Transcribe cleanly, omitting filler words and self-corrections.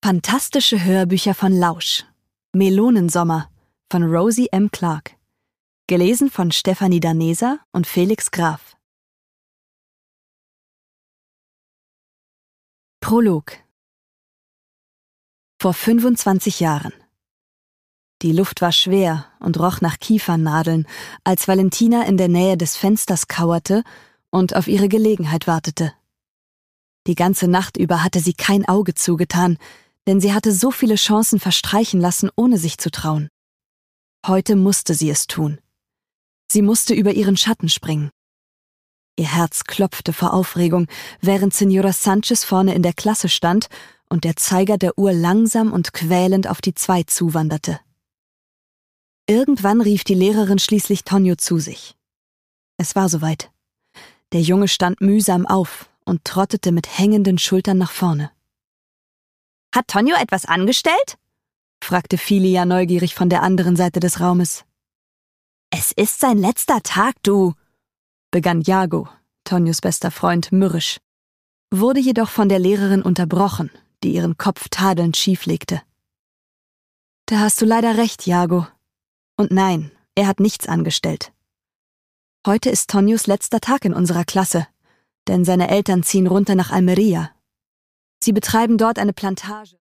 Fantastische Hörbücher von Lausch. Melonensommer von Rosie M. Clark. Gelesen von Stefanie Daneser und Felix Graf. Prolog. Vor 25 Jahren. Die Luft war schwer und roch nach Kiefernadeln, als Valentina in der Nähe des Fensters kauerte und auf ihre Gelegenheit wartete. Die ganze Nacht über hatte sie kein Auge zugetan, denn sie hatte so viele Chancen verstreichen lassen, ohne sich zu trauen. Heute musste sie es tun. Sie musste über ihren Schatten springen. Ihr Herz klopfte vor Aufregung, während Señora Sanchez vorne in der Klasse stand und der Zeiger der Uhr langsam und quälend auf die 2 zuwanderte. Irgendwann rief die Lehrerin schließlich Tonio zu sich. Es war soweit. Der Junge stand mühsam auf und trottete mit hängenden Schultern nach vorne. »Hat Tonio etwas angestellt?« fragte Filia neugierig von der anderen Seite des Raumes. »Es ist sein letzter Tag, du«, begann Jago, Tonios bester Freund, mürrisch, wurde jedoch von der Lehrerin unterbrochen, die ihren Kopf tadelnd schief legte. »Da hast du leider recht, Jago. Und nein, er hat nichts angestellt. Heute ist Tonios letzter Tag in unserer Klasse, denn seine Eltern ziehen runter nach Almería. Sie betreiben dort eine Plantage.«